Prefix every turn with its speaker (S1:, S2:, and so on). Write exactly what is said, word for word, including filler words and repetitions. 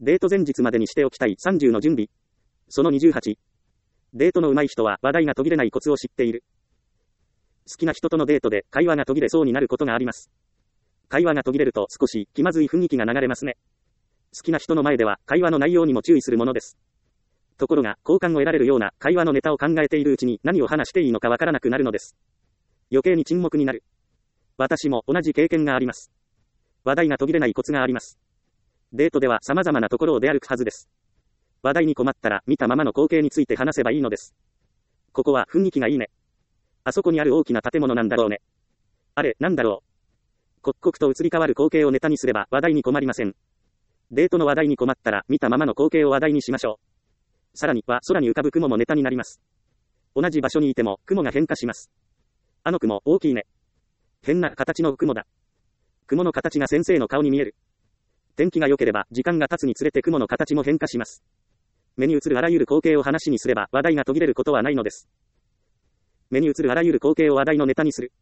S1: デート前日までにしておきたいさんじゅうの準備。そのにじゅうはち。デートの上手い人は話題が途切れないコツを知っている。好きな人とのデートで会話が途切れそうになることがあります。会話が途切れると少し気まずい雰囲気が流れますね。好きな人の前では会話の内容にも注意するものです。ところが、好感を得られるような会話のネタを考えているうちに何を話していいのかわからなくなるのです。余計に沈黙になる。私も同じ経験があります。話題が途切れないコツがあります。デートでは様々なところを出歩くはずです。話題に困ったら見たままの光景について話せばいいのです。ここは雰囲気がいいね。あそこにある大きな建物なんだろうね。あれ、なんだろう。刻々と移り変わる光景をネタにすれば話題に困りません。デートの話題に困ったら見たままの光景を話題にしましょう。さらには空に浮かぶ雲もネタになります。同じ場所にいても雲が変化します。あの雲大きいね。変な形の雲だ。雲の形が先生の顔に見える。天気が良ければ時間が経つにつれて雲の形も変化します。目に映るあらゆる光景を話にすれば話題が途切れることはないのです。目に映るあらゆる光景を話題のネタにする。